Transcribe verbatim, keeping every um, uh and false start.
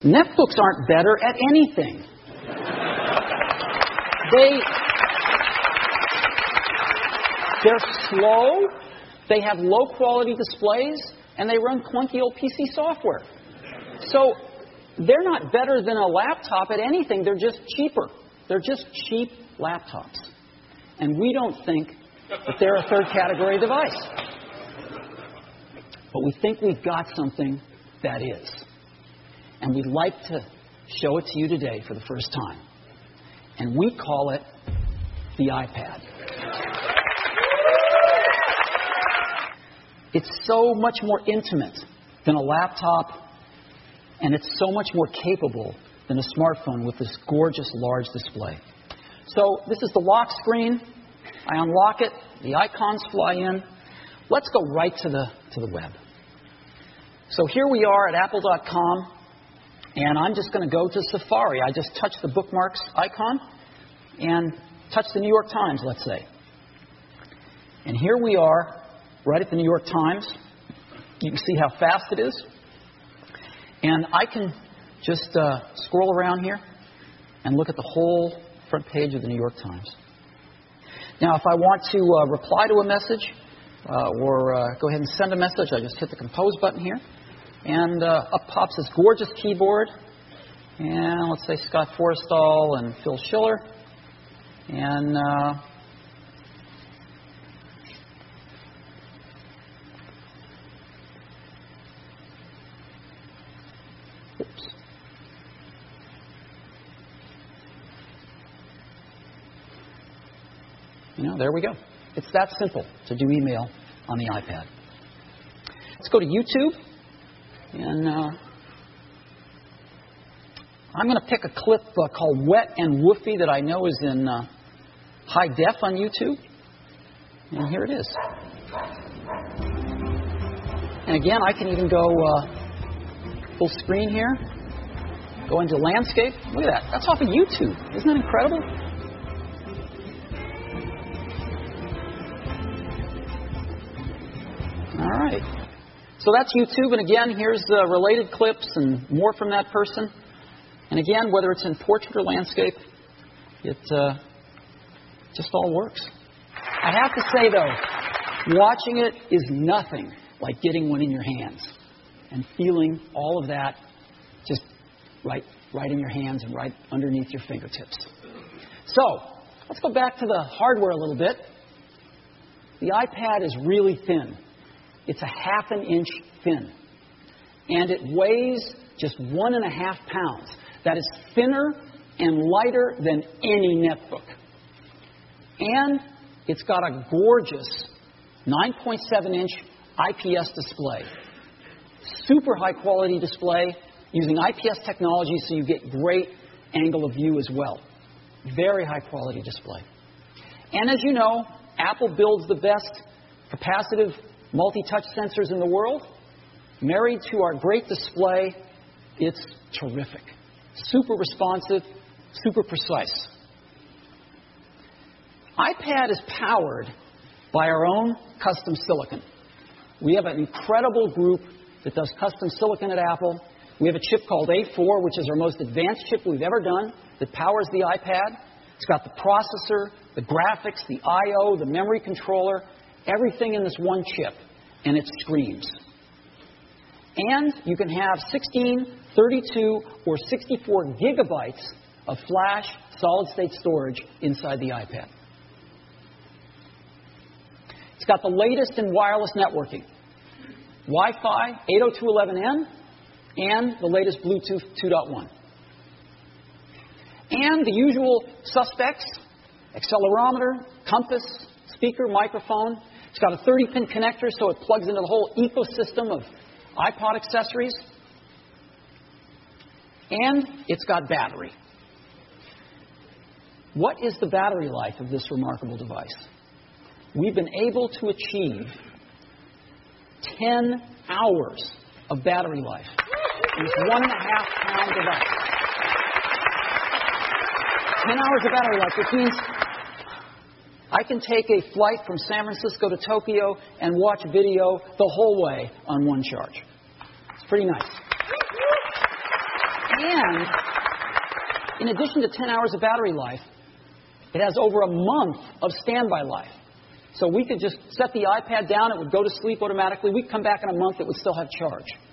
Netbooks aren't better at anything. They, they're slow, they have low-quality displays, and they run clunky old P C software. So they're not better than a laptop at anything. They're just cheaper. They're just cheap laptops. And we don't think that they're a third-category device. But we think we've got something that is. And we'd like to show it to you today for the first time. And we call it the iPad. It's so much more intimate than a laptop, and it's so much more capable than a smartphone with this gorgeous large display. So this is the lock screen. I unlock it. The icons fly in. Let's go right to the, to the web. So here we are at apple dot com. And I'm just going to go to Safari. I just touch the bookmarks icon and touch the New York Times, let's say. And here we are, right at the New York Times. You can see how fast it is. And I can just uh, scroll around here and look at the whole front page of the New York Times. Now, if I want to uh, reply to a message uh, or uh, go ahead and send a message, I just hit the Compose button here. And uh, up pops this gorgeous keyboard. And let's say Scott Forstall and Phil Schiller. And uh, oops. You know, there we go. It's that simple to do email on the iPad. Let's go to YouTube. And uh, I'm going to pick a clip uh, called Wet and Woofy that I know is in uh, high def on YouTube. And here it is. And again, I can even go uh, full screen here. Go into landscape. Look at that. That's off of YouTube. Isn't that incredible? All right. So that's YouTube, and again, here's the related clips and more from that person. And again, whether it's in portrait or landscape, it uh, just all works. I have to say, though, watching it is nothing like getting one in your hands and feeling all of that just right, right in your hands and right underneath your fingertips. So let's go back to the hardware a little bit. The iPad is really thin. It's a half an inch thin. And it weighs just one and a half pounds. That is thinner and lighter than any netbook. And it's got a gorgeous nine point seven inch I P S display. Super high quality display using I P S technology so you get great angle of view as well. Very high quality display. And as you know, Apple builds the best capacitive multi-touch sensors in the world. Married to our great display, it's terrific. Super responsive, super precise. iPad is powered by our own custom silicon. We have an incredible group that does custom silicon at Apple. We have a chip called A four, which is our most advanced chip we've ever done, that powers the iPad. It's got the processor, the graphics, the I O, the memory controller, everything in this one chip, and it screams. And you can have sixteen, thirty-two, or sixty-four gigabytes of flash solid-state storage inside the iPad. It's got the latest in wireless networking. Wi-Fi eight oh two dot eleven n and the latest Bluetooth two point one. And the usual suspects, accelerometer, compass, speaker, microphone. It's got a thirty pin connector, so it plugs into the whole ecosystem of iPod accessories. And it's got battery. What is the battery life of this remarkable device? We've been able to achieve ten hours of battery life in this one and a half pound device. ten hours of battery life, which means I can take a flight from San Francisco to Tokyo and watch video the whole way on one charge. It's pretty nice. And in addition to ten hours of battery life, it has over a month of standby life. So we could just set the iPad down, it would go to sleep automatically. We'd come back in a month, it would still have charge.